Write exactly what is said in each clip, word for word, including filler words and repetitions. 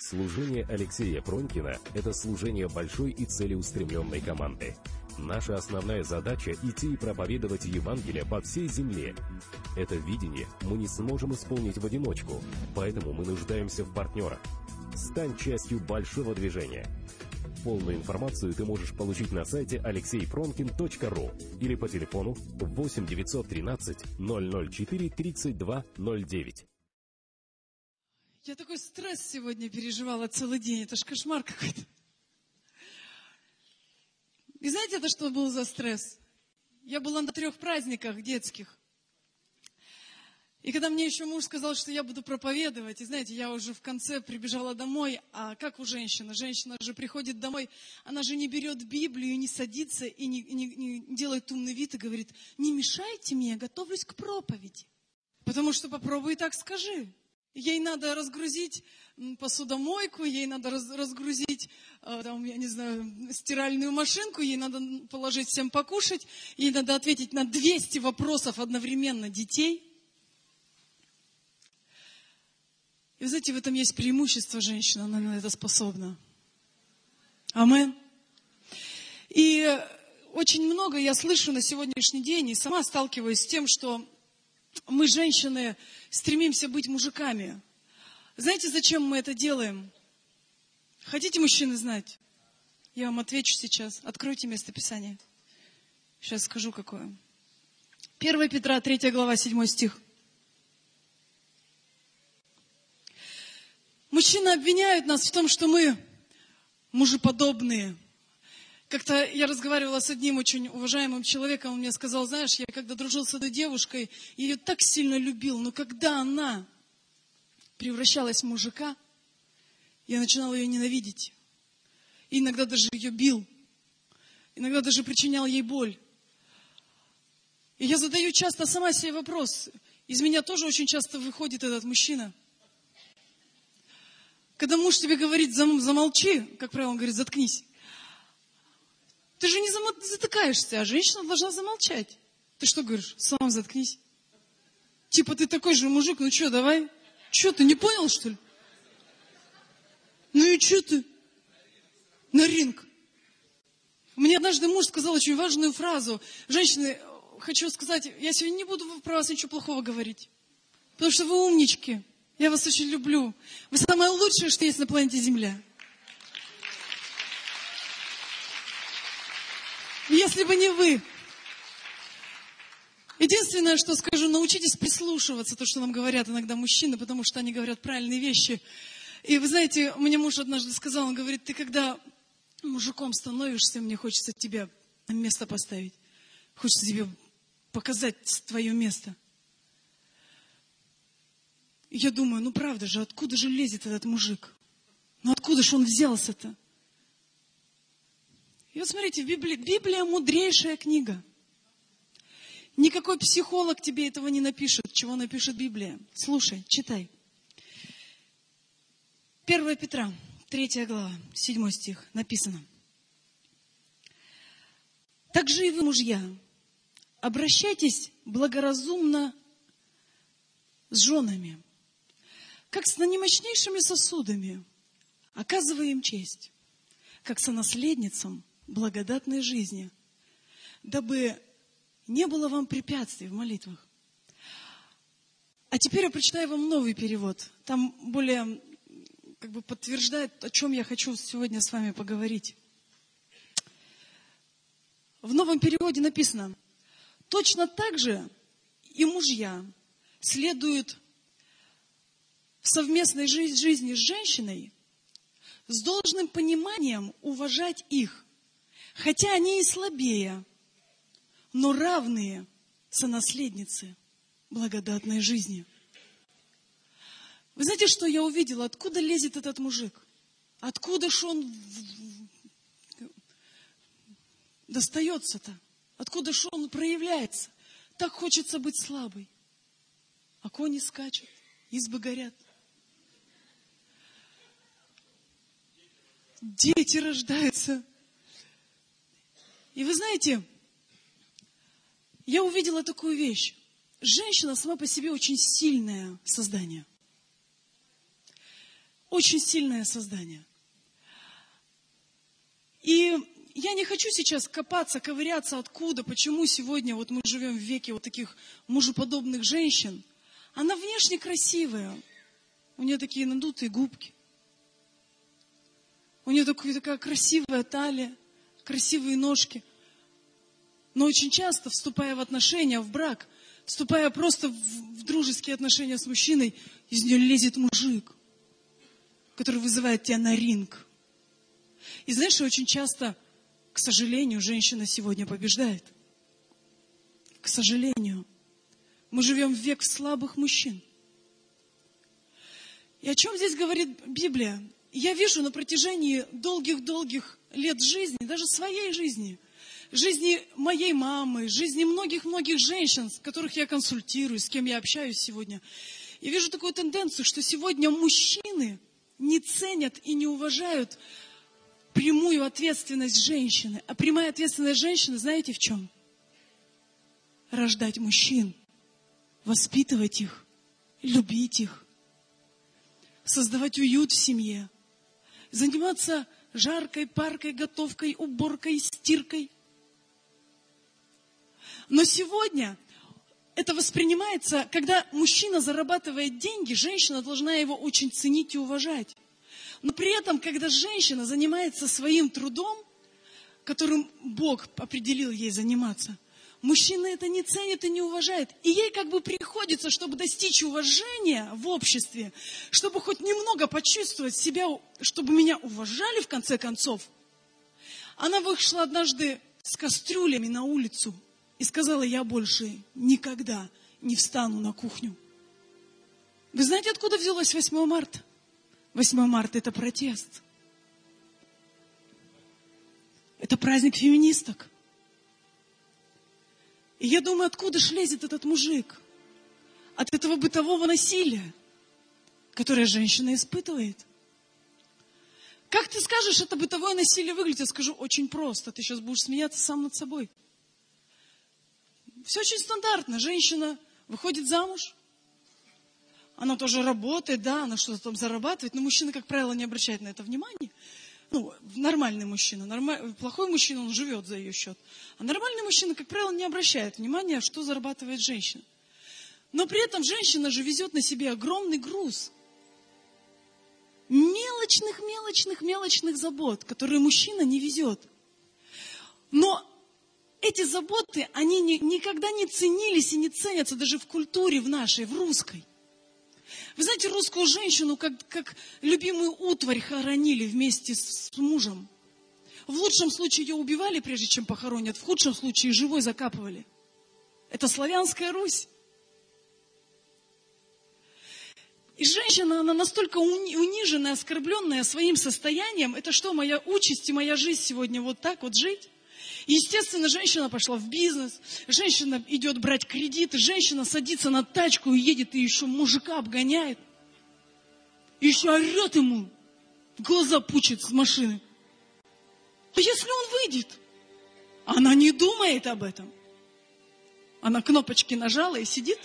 Служение Алексея Пронькина – это служение большой и целеустремленной команды. Наша основная задача – идти и проповедовать Евангелие по всей земле. Это видение мы не сможем исполнить в одиночку, поэтому мы нуждаемся в партнерах. Стань частью большого движения. Полную информацию ты можешь получить на сайте алексей пронкин точка ру или по телефону восемь девятьсот тринадцать ноль ноль четыре тридцать два ноль девять. Я такой стресс сегодня переживала целый день. Это ж кошмар какой-то. И знаете, это что был за стресс? Я была на трех праздниках детских. И когда мне еще муж сказал, что я буду проповедовать, и знаете, я уже в конце прибежала домой, а как у женщины? Женщина же приходит домой, она же не берет Библию, не садится и не, не, не делает умный вид и говорит: не мешайте мне, я готовлюсь к проповеди. Потому что попробуй и так скажи. Ей надо разгрузить посудомойку, ей надо раз, разгрузить, там, я не знаю, стиральную машинку, ей надо положить всем покушать, ей надо ответить на двести вопросов одновременно детей. И вы знаете, в этом есть преимущество женщины, она на это способна. Амен. И очень много я слышу на сегодняшний день, и сама сталкиваюсь с тем, что мы, женщины, стремимся быть мужиками. Знаете, зачем мы это делаем? Хотите, мужчины, знать? Я вам отвечу сейчас. Откройте местописание. Сейчас скажу, какое. первое Петра, третья глава, седьмой стих. Мужчины обвиняют нас в том, что мы мужеподобные. Как-то я разговаривала с одним очень уважаемым человеком, он мне сказал: знаешь, я когда дружил с этой девушкой, я ее так сильно любил, но когда она превращалась в мужика, я начинал ее ненавидеть. И иногда даже ее бил, иногда даже причинял ей боль. И я задаю часто сама себе вопрос, из меня тоже очень часто выходит этот мужчина. Когда муж тебе говорит: замолчи, как правило, он говорит: заткнись. Ты же не затыкаешься, а женщина должна замолчать. Ты что говоришь? Сам заткнись. Типа ты такой же мужик, ну что, давай. Что, ты не понял, что ли? Ну и что ты? На ринг. Мне однажды муж сказал очень важную фразу. Женщины, хочу сказать, я сегодня не буду про вас ничего плохого говорить. Потому что вы умнички. Я вас очень люблю. Вы самое лучшее, что есть на планете Земля. Если бы не вы. Единственное, что скажу, научитесь прислушиваться, то, что нам говорят иногда мужчины, потому что они говорят правильные вещи. И вы знаете, мне муж однажды сказал, он говорит: ты когда мужиком становишься, мне хочется тебя на место поставить. Хочется тебе показать твое место. И я думаю, ну правда же, откуда же лезет этот мужик? Ну откуда же он взялся-то? И вот смотрите, в Библии, Библия мудрейшая книга. Никакой психолог тебе этого не напишет, чего напишет Библия. Слушай, читай. первое Петра, третья глава, седьмой стих, написано. Также и вы, мужья, обращайтесь благоразумно с женами, как с наимощнейшими сосудами, оказывая им честь, как сонаследницам благодатной жизни, дабы не было вам препятствий в молитвах. А теперь я прочитаю вам новый перевод. Там более как бы подтверждает, о чем я хочу сегодня с вами поговорить. В новом переводе написано: точно так же и мужья следуют в совместной жизни с женщиной с должным пониманием уважать их, хотя они и слабее, но равные сонаследницы благодатной жизни. Вы знаете, что я увидела? Откуда лезет этот мужик? Откуда ж он достается-то? Откуда ж он проявляется? Так хочется быть слабой. А кони скачут, избы горят. Дети рождаются. И вы знаете, я увидела такую вещь. Женщина сама по себе очень сильное создание. очень сильное создание. И я не хочу сейчас копаться, ковыряться, откуда, почему сегодня вот мы живем в веке вот таких мужеподобных женщин. Она внешне красивая, у нее такие надутые губки, у нее такая красивая талия, красивые ножки. Но очень часто, вступая в отношения, в брак, вступая просто в, в дружеские отношения с мужчиной, из нее лезет мужик, который вызывает тебя на ринг. И знаешь, очень часто, к сожалению, женщина сегодня побеждает. К сожалению. Мы живем в век слабых мужчин. И о чем здесь говорит Библия? Я вижу на протяжении долгих-долгих лет жизни, даже своей жизни, жизни моей мамы, жизни многих-многих женщин, с которых я консультирую, с кем я общаюсь сегодня. Я вижу такую тенденцию, что сегодня мужчины не ценят и не уважают прямую ответственность женщины. А прямая ответственность женщины, знаете в чем? Рождать мужчин, воспитывать их, любить их, создавать уют в семье, заниматься жаркой, паркой, готовкой, уборкой, стиркой. Но сегодня это воспринимается, когда мужчина зарабатывает деньги, женщина должна его очень ценить и уважать. Но при этом, когда женщина занимается своим трудом, которым Бог определил ей заниматься, мужчина это не ценит и не уважает. И ей как бы приходится, чтобы достичь уважения в обществе, чтобы хоть немного почувствовать себя, чтобы меня уважали в конце концов. Она вышла однажды с кастрюлями на улицу и сказала: я больше никогда не встану на кухню. Вы знаете, откуда взялось восьмое марта? восьмое марта – это протест. Это праздник феминисток. И я думаю, откуда ж лезет этот мужик? От этого бытового насилия, которое женщина испытывает. Как ты скажешь, это бытовое насилие выглядит? Я скажу, очень просто. Ты сейчас будешь смеяться сам над собой. Все очень стандартно. Женщина выходит замуж. Она тоже работает, да, она что-то там зарабатывает. Но мужчина, как правило, не обращает на это внимания. Ну, нормальный мужчина. Нормаль... Плохой мужчина, он живет за ее счет. А нормальный мужчина, как правило, не обращает внимания, что зарабатывает женщина. Но при этом женщина же везет на себе огромный груз мелочных, мелочных, мелочных забот, которые мужчина не везет. Но эти заботы, они не, никогда не ценились и не ценятся даже в культуре в нашей, в русской. Вы знаете, русскую женщину как, как любимую утварь хоронили вместе с, с мужем. В лучшем случае ее убивали, прежде чем похоронят, в худшем случае живой закапывали. Это славянская Русь. И женщина, она настолько униженная, оскорбленная своим состоянием. Это что, моя участь и моя жизнь сегодня вот так вот жить? Естественно, женщина пошла в бизнес, женщина идет брать кредиты, женщина садится на тачку и едет, и еще мужика обгоняет. И еще орет ему, глаза пучит с машины. А если он выйдет? Она не думает об этом. Она кнопочки нажала и сидит.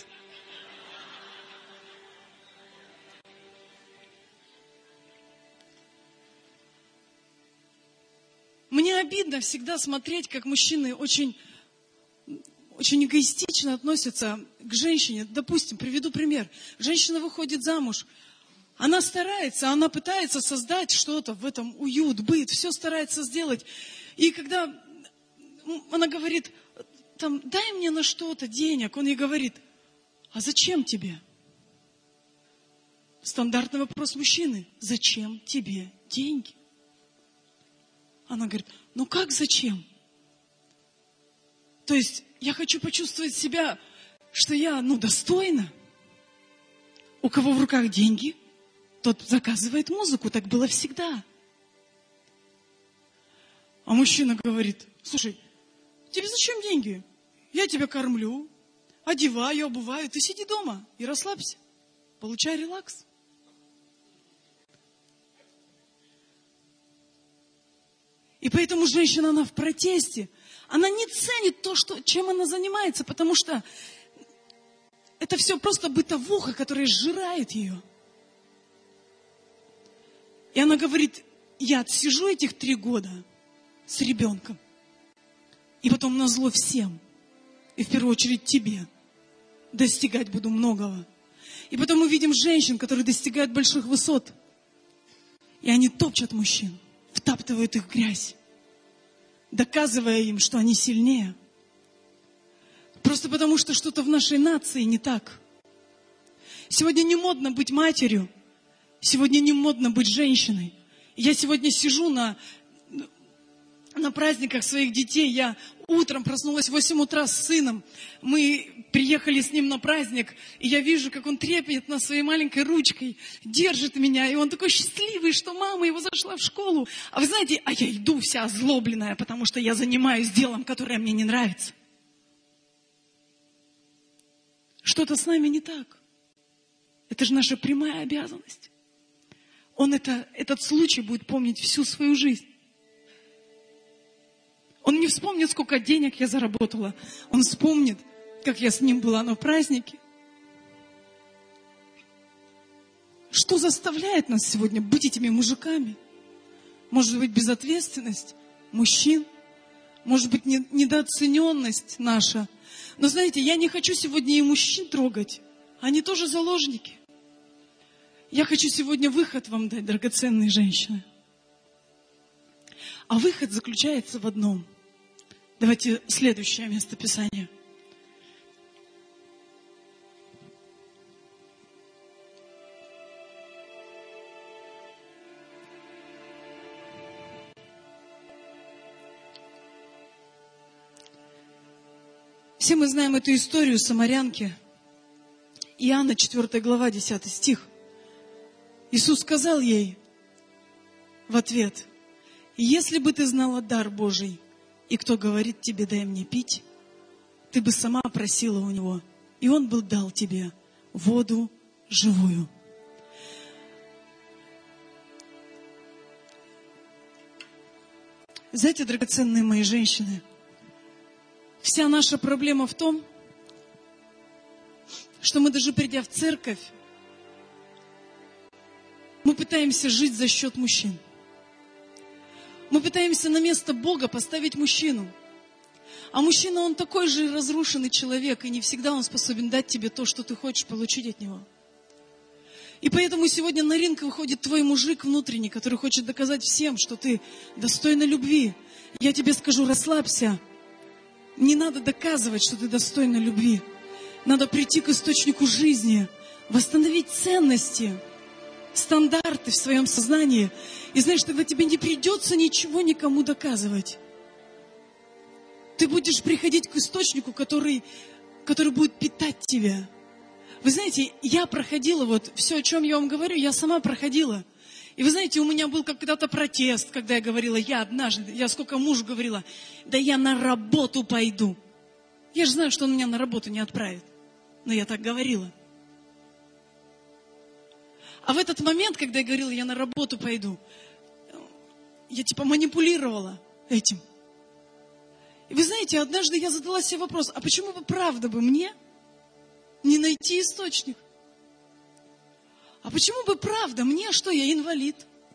Мне обидно всегда смотреть, как мужчины очень, очень эгоистично относятся к женщине. Допустим, приведу пример. Женщина выходит замуж. Она старается, она пытается создать что-то в этом, уют, быт, все старается сделать. И когда она говорит, там, дай мне на что-то денег, он ей говорит, а зачем тебе? Стандартный вопрос мужчины. Зачем тебе деньги? Она говорит, ну как зачем? То есть я хочу почувствовать себя, что я, ну, достойна. У кого в руках деньги, тот заказывает музыку, так было всегда. А мужчина говорит, слушай, тебе зачем деньги? Я тебя кормлю, одеваю, обуваю, ты сиди дома и расслабься, получай релакс. И поэтому женщина, она в протесте. Она не ценит то, что, чем она занимается, потому что это все просто бытовуха, которая сжирает ее. И она говорит, я отсижу этих три года с ребенком. И потом назло всем. И в первую очередь тебе. Достигать буду многого. И потом мы видим женщин, которые достигают больших высот. И они топчат мужчин, втаптывают их в грязь, доказывая им, что они сильнее. Просто потому, что что-то в нашей нации не так. Сегодня не модно быть матерью. Сегодня не модно быть женщиной. Я сегодня сижу на, на праздниках своих детей. Я утром проснулась в восемь утра с сыном. Мы приехали с ним на праздник. И я вижу, как он трепетно своей маленькой ручкой держит меня. И он такой счастливый, что мама его зашла в школу. А вы знаете, а я иду вся озлобленная, потому что я занимаюсь делом, которое мне не нравится. Что-то с нами не так. Это же наша прямая обязанность. Он это, этот случай будет помнить всю свою жизнь. Он не вспомнит, сколько денег я заработала. Он вспомнит, как я с ним была на празднике. Что заставляет нас сегодня быть этими мужиками? Может быть, безответственность мужчин? Может быть, недооцененность наша? Но знаете, я не хочу сегодня и мужчин трогать. Они тоже заложники. Я хочу сегодня выход вам дать, драгоценные женщины. А выход заключается в одном. Давайте следующее местописание. Все мы знаем эту историю самарянки. Иоанна, четвёртая глава, десятый стих. Иисус сказал ей в ответ: «Если бы ты знала дар Божий, и кто говорит тебе, дай мне пить, ты бы сама просила у него, и он бы дал тебе воду живую». Знаете, драгоценные мои женщины, вся наша проблема в том, что мы даже придя в церковь, мы пытаемся жить за счет мужчин. Мы пытаемся на место Бога поставить мужчину. А мужчина, он такой же разрушенный человек, и не всегда он способен дать тебе то, что ты хочешь получить от него. И поэтому сегодня на ринг выходит твой мужик внутренний, который хочет доказать всем, что ты достойна любви. Я тебе скажу, расслабься. Не надо доказывать, что ты достойна любви. Надо прийти к источнику жизни, восстановить ценности, стандарты в своем сознании. И знаешь, тогда тебе не придется ничего никому доказывать. Ты будешь приходить к источнику, который, который будет питать тебя. Вы знаете, я проходила, вот все, о чем я вам говорю, я сама проходила. И вы знаете, у меня был когда-то протест, когда я говорила, я однажды, я сколько мужу говорила, да я на работу пойду. Я же знаю, что он меня на работу не отправит. Но я так говорила. А в этот момент, когда я говорила, я на работу пойду, я типа манипулировала этим. И вы знаете, однажды я задала себе вопрос, а почему бы правда бы мне не найти источник? А почему бы правда мне, что я инвалид?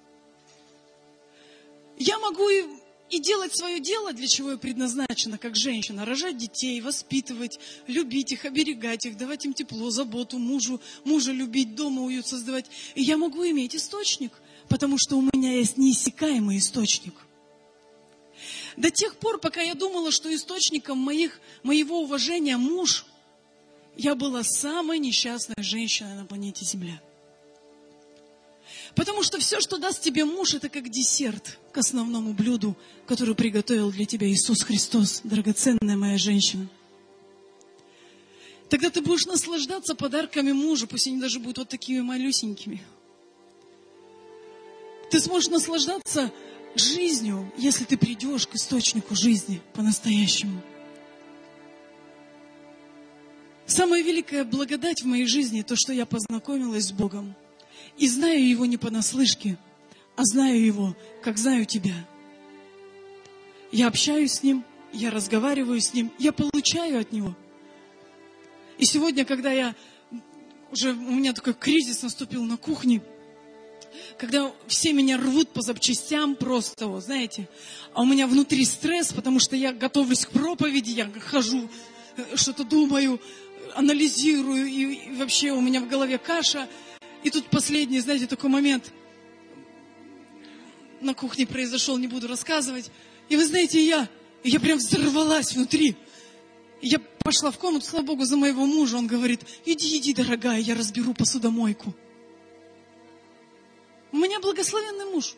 Я могу и, и делать свое дело, для чего я предназначена, как женщина, рожать детей, воспитывать, любить их, оберегать их, давать им тепло, заботу, мужу, мужа любить, дома уют создавать. И я могу иметь источник, потому что у меня есть неиссякаемый источник. До тех пор, пока я думала, что источником моих, моего уважения муж, я была самой несчастной женщиной на планете Земля. Потому что все, что даст тебе муж, это как десерт к основному блюду, который приготовил для тебя Иисус Христос, драгоценная моя женщина. Тогда ты будешь наслаждаться подарками мужа, пусть они даже будут вот такими малюсенькими. Ты сможешь наслаждаться жизнью, если ты придешь к источнику жизни по-настоящему. Самая великая благодать в моей жизни — то, что я познакомилась с Богом. И знаю Его не понаслышке, а знаю Его, как знаю тебя. Я общаюсь с Ним, я разговариваю с Ним, я получаю от Него. И сегодня, когда я уже, у меня такой кризис наступил на кухне, когда все меня рвут по запчастям просто, вот, знаете, а у меня внутри стресс, потому что я готовлюсь к проповеди, я хожу, что-то думаю, анализирую, и, и вообще у меня в голове каша. И тут последний, знаете, такой момент на кухне произошел, не буду рассказывать. И вы знаете, я, я прям взорвалась внутри. Я пошла в комнату, слава Богу, за моего мужа. Он говорит: иди, иди, дорогая, я разберу посудомойку. У меня благословенный муж.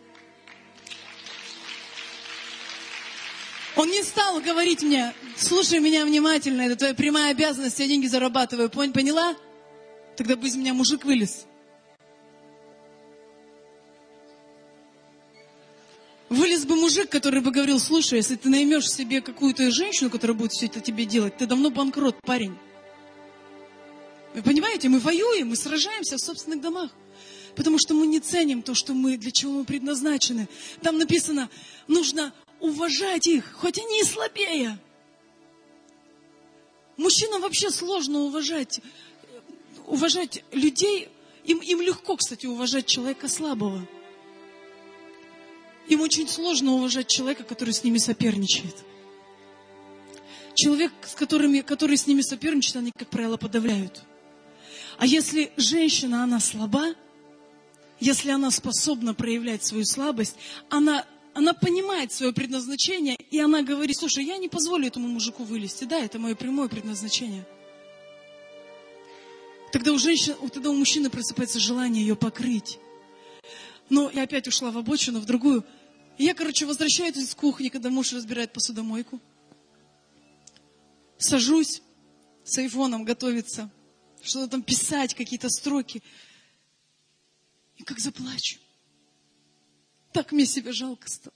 Он не стал говорить мне: слушай меня внимательно, это твоя прямая обязанность, я деньги зарабатываю. Поняла? Тогда бы из меня мужик вылез. Вылез бы мужик, который бы говорил: слушай, если ты наймешь себе какую-то женщину, которая будет все это тебе делать, ты давно банкрот, парень. Вы понимаете, мы воюем, мы сражаемся в собственных домах. Потому что мы не ценим то, что мы, для чего мы предназначены. Там написано, нужно уважать их, хоть они и слабее. Мужчинам вообще сложно уважать, уважать людей. Им, им легко, кстати, уважать человека слабого. Им очень сложно уважать человека, который с ними соперничает. Человек, с которыми, который с ними соперничает, они, как правило, подавляют. А если женщина, она слаба, если она способна проявлять свою слабость, она, она понимает свое предназначение, и она говорит: слушай, я не позволю этому мужику вылезти. Да, это мое прямое предназначение. Тогда у женщины, тогда у мужчины просыпается желание ее покрыть. Но я опять ушла в обочину, в другую. И я, короче, возвращаюсь из кухни, когда муж разбирает посудомойку. Сажусь с айфоном готовиться, что-то там писать, какие-то строки. И как заплачу. Так мне себя жалко стало.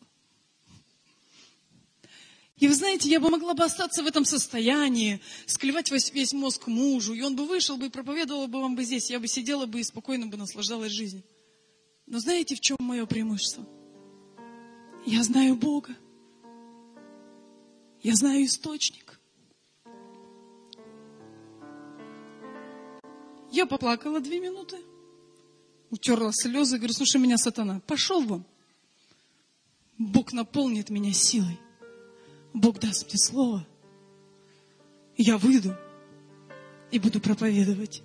И вы знаете, я бы могла бы остаться в этом состоянии, склевать весь, весь мозг мужу, и он бы вышел бы и проповедовал бы вам бы здесь. Я бы сидела бы и спокойно бы наслаждалась жизнью. Но знаете, в чем мое преимущество? Я знаю Бога. Я знаю источник. Я поплакала две минуты, утерла слезы, говорю: слушай меня, сатана, пошел вон. Бог наполнит меня силой. Бог даст мне слово. Я выйду и буду проповедовать.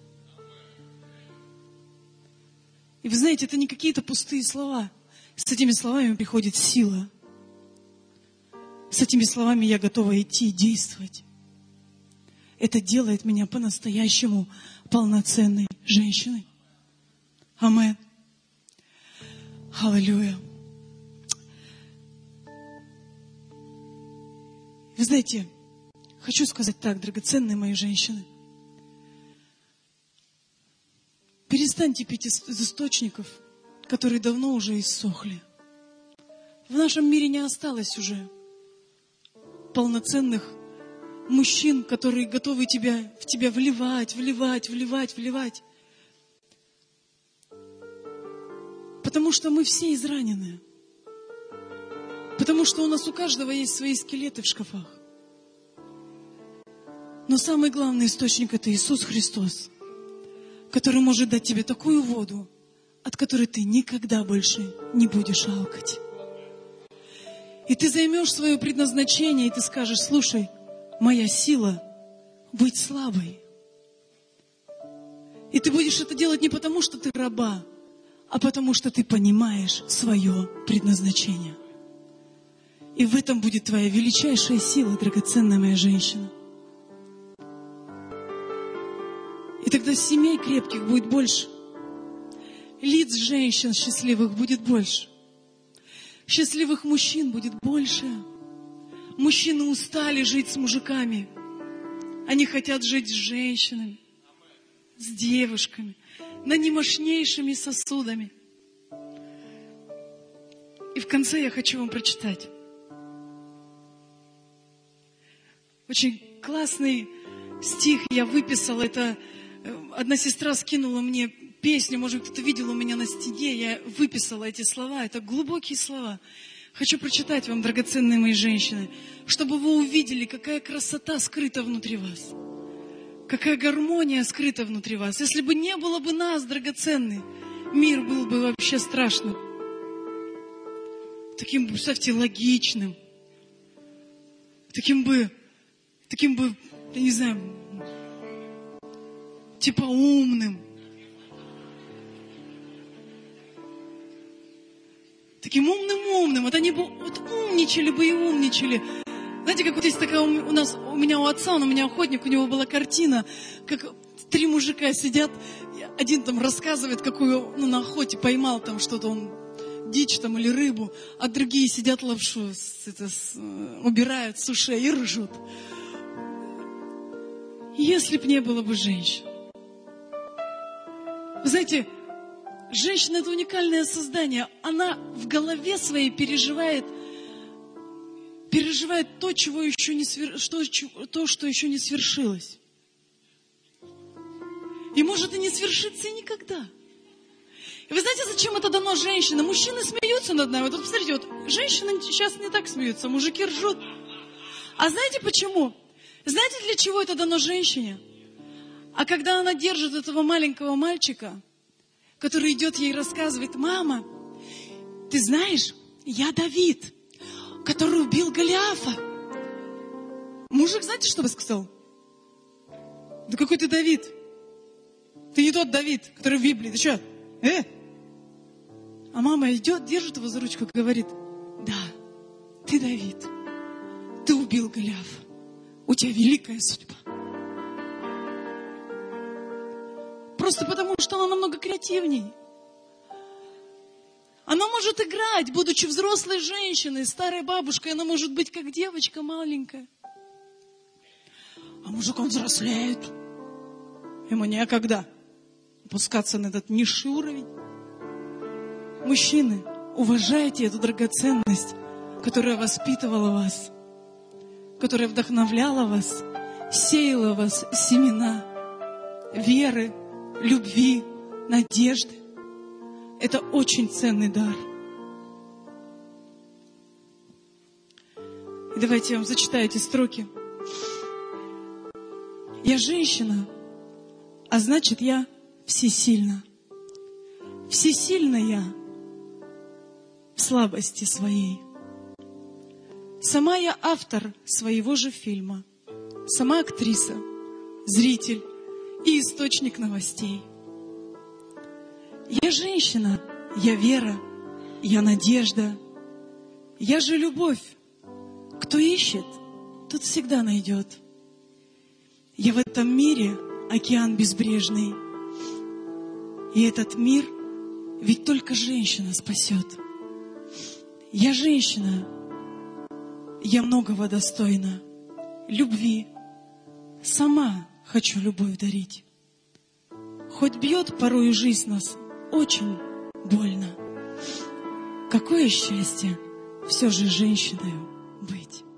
И вы знаете, это не какие-то пустые слова. С этими словами приходит сила. С этими словами я готова идти и действовать. Это делает меня по-настоящему полноценной женщиной. Амин. Аллилуйя. Вы знаете, хочу сказать так, драгоценные мои женщины. Перестаньте пить из источников, которые давно уже иссохли. В нашем мире не осталось уже полноценных мужчин, которые готовы тебя, в тебя вливать, вливать, вливать, вливать. Потому что мы все изранены. Потому что у нас у каждого есть свои скелеты в шкафах. Но самый главный источник — это Иисус Христос, который может дать тебе такую воду, от которой ты никогда больше не будешь алкать. И ты займешь свое предназначение, и ты скажешь: слушай, моя сила быть слабой. И ты будешь это делать не потому, что ты раба, а потому, что ты понимаешь свое предназначение. И в этом будет твоя величайшая сила, драгоценная моя женщина. И тогда семей крепких будет больше. Лиц женщин счастливых будет больше. Счастливых мужчин будет больше. Мужчины устали жить с мужиками. Они хотят жить с женщинами, с девушками, наимощнейшими сосудами. И в конце я хочу вам прочитать очень классный стих. Я выписала это. Одна сестра скинула мне песню, может, кто-то видел у меня на стене. Я выписала эти слова. Это глубокие слова. Хочу прочитать вам, драгоценные мои женщины, чтобы вы увидели, какая красота скрыта внутри вас. Какая гармония скрыта внутри вас. Если бы не было бы нас, драгоценные, мир был бы вообще страшным. Таким, представьте, логичным. Таким бы, таким бы, я не знаю, типа умным. Таким умным-умным. Вот они бы вот умничали бы и умничали. Знаете, как вот есть такая у нас, у меня у отца, он у меня охотник, у него была картина, как три мужика сидят, один там рассказывает, какую, ну, на охоте поймал там что-то, он дичь там или рыбу, а другие сидят лапшу с, это, с, убирают с ушей и ржут. Если б не было бы женщин. Вы знаете, женщина — это уникальное создание. Она в голове своей переживает, переживает то, чего еще не свер... что, то, что еще не свершилось. И может и не свершиться и никогда. И вы знаете, зачем это дано женщинам? Мужчины смеются над нами. Вот посмотрите, вот женщины сейчас не так смеются, мужики ржут. А знаете почему? Знаете, для чего это дано женщине? А когда она держит этого маленького мальчика, который идет ей и рассказывает: мама, ты знаешь, я Давид, который убил Голиафа. Мужик, знаете, что бы сказал? Да какой ты Давид? Ты не тот Давид, который в Библии. Ты что? Э? А мама идет, держит его за ручку и говорит: да, ты Давид. Ты убил Голиафа. У тебя великая судьба. Просто потому, что она намного креативнее. Она может играть, будучи взрослой женщиной, старой бабушкой. Она может быть как девочка маленькая. А мужик, он взрослеет. Ему некогда опускаться на этот низший уровень. Мужчины, уважайте эту драгоценность, которая воспитывала вас, которая вдохновляла вас, сеяла в вас семена веры, любви, надежды. Это очень ценный дар. И давайте я вам зачитаю эти строки. Я женщина, а значит, я всесильна. Всесильна я в слабости своей. Сама я автор своего же фильма. Сама актриса, зритель и источник новостей. Я женщина, я вера, я надежда. Я же любовь. Кто ищет, тот всегда найдет. Я в этом мире океан безбрежный. И этот мир ведь только женщина спасет. Я женщина, я многого достойна. Любви. Сама хочу любовь дарить. Хоть бьет порою жизнь нас очень больно. Какое счастье все же женщиной быть.